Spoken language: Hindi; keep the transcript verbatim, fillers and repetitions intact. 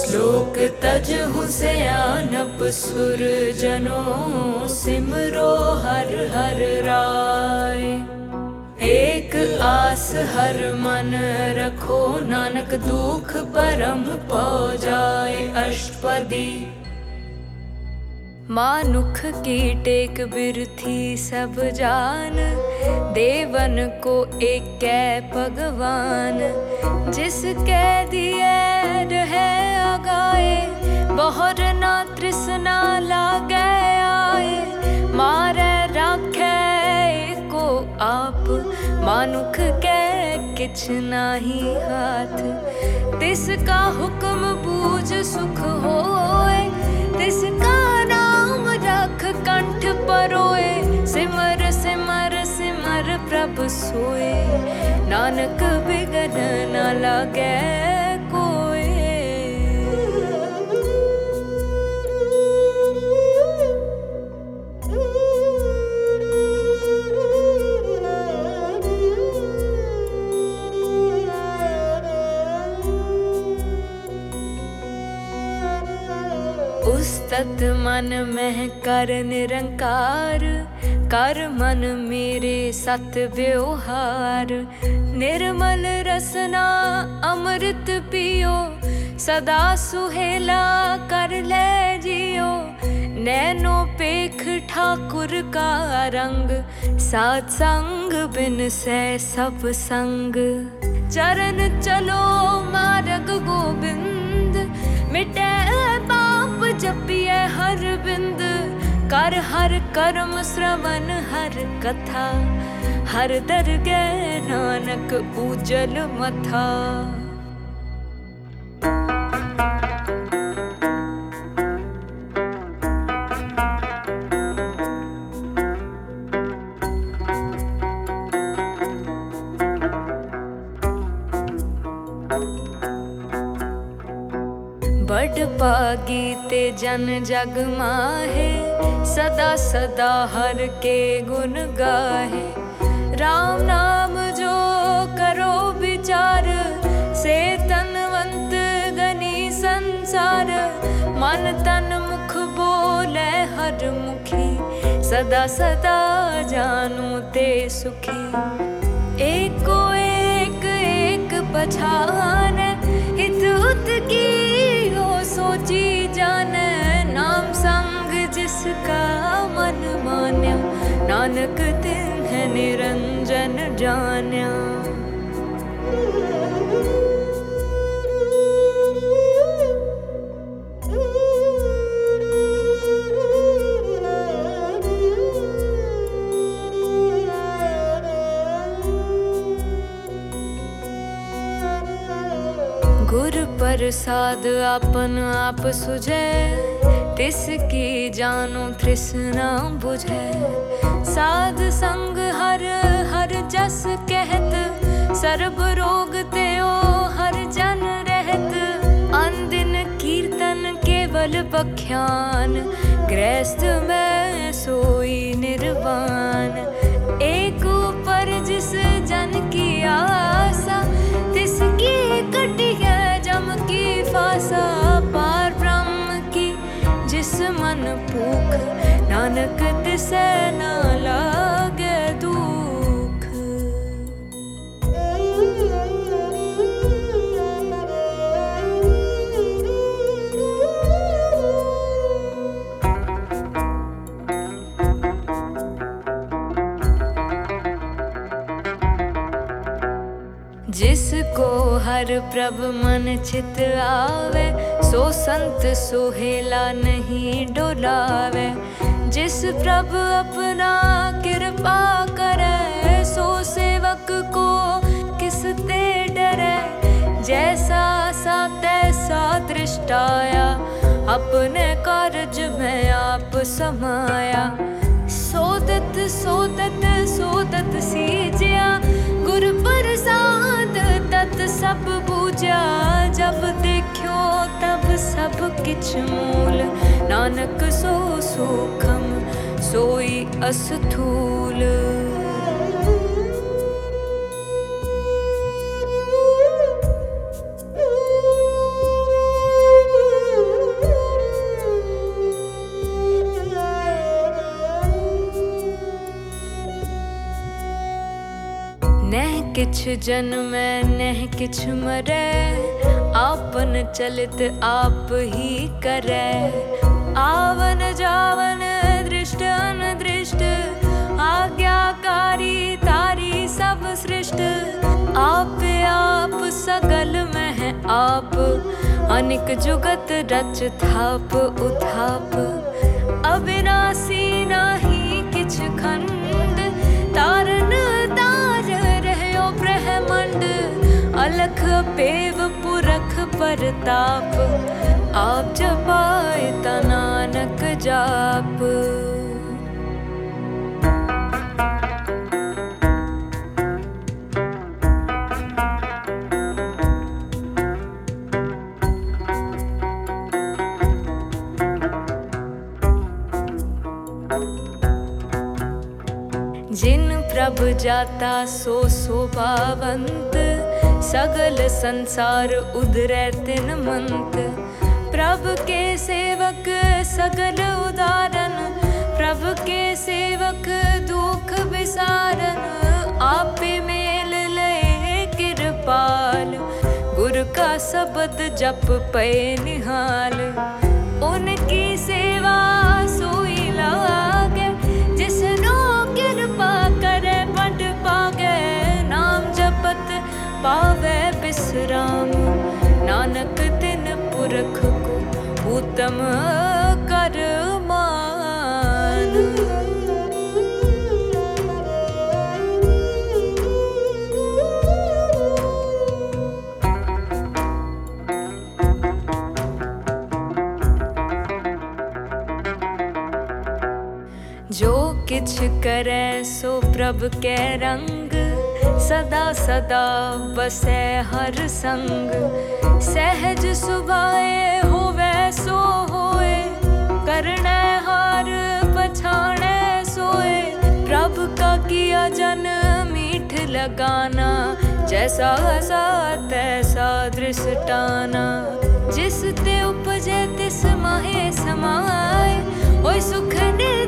श्लोक तजहु सयानप सुर जनों, सिमरो हर हर राय। एक आस हर मन रखो, नानक दुख परम पौ जाए। अष्टपदी। मानुख की टेक बिरथी सब जान, देवन को एक कै भगवान। जिसके दिए रहे आगाए, बहुर ना तृष्णा लागे आए। मारे राखे को आप, मानुख के किछ नाही हाथ। तिसका हुक्म बूझ सुख होए, तिसका नाम रख कंठ परोए। सिमर सिमर सिमर प्रभु सोए, नानक बिगन न लागे कोय। उस्तत मन में कर निरंकार, कर मन मेरे सत व्यवहार। निर्मल रसना अमृत पियो, सदा सुहेला कर ले जियो। नैनो पेख ठाकुर का रंग, सात संग बिन से सब संग। चरण चलो मार्ग गोविंद, मिटे पाप जपिए हर बिंद। कर हर कर्म श्रवण हर कथा, हर दरगह नानक उजल मथा। बड़ पागी ते जन जग माहे, सदा सदा हर के गुण गाहे। राम नाम जो करो विचार, से तनवंत गनी संसार। मन तन मुख बोले हर मुखी, सदा सदा जानो ते सुखी। एको एक एक पछाने, हित हुत की हो सोची जाने। नाम संग जिसका मन मान्या, नानक तिन्ह निरंजन जान्या। गुर प्रसाद आपन आप सुझे, तिसकी जानो तृष्णा बुझे। साध संग हर हर जस कहत, सर्ब रोग त्यो हर जन रहत। अनदिन कीर्तन केवल बख्यान, गृहस्थ में सोई निर्वाण। एक ऊपर जिस जन की आशा, तिसकी कटी है जम की फासा। पार ब्रह्म की जिस मन भूख, नानक तिसे न लागे दुख। जिसको हर प्रभ मन चित आवे, सो संत सोहेला नहीं डोलावे। जिस प्रभ अपना कृपा करे, सो सेवक को किसते डरे। जैसा सा तैसा दृष्टाया, अपने कार्य में आप समाया। सोदत सोदत सोदत सीज्या, गुर प्रसाद तत सब बूझा। जब देखो तब सब किछ मूल, नानक सो सूखम सोई अस्थूल। किछ जन्मै नह किछ मरै, आपन चलित आप ही करै। आवन जावन दृष्ट अनदृष्ट, आज्ञाकारी तारी सब सृष्ट। आप आप सकल मह आप, अनिक जुगत रच थाप उथाप। अविनाशी नाही किछ खंड, तारन तार रहयो ब्रह्मंड। अलख पेव पुरख परताप, आप जपाय ता नानक जाप। जिन प्रभ जाता सो शोभावंत, सगल संसार उधरै तिन मंत। प्रभ के सेवक सगल उदारन, प्रभ के सेवक दुख विसारन। आपे मेल लय कृपाल, गुर का शब्द जप पै निहाल। उनकी सेवा सोई लागे, जिसनो कृपा करे बड़ पागे। नाम जपत पावे विश्राम, नानक तिन पुरख को उत्तम कर मान। जो किछ करे सो प्रभ के रंग, सदा सदा बसै हर संग। सहज सुभाए होवे सो होए, करनै हार पछाणै सोए। प्रभ का किया जन मीठ लगाना, जैसा हसा तैसा दृष्टाना। जिस ते उपजे तिस माहे समाए, ओय सुख ने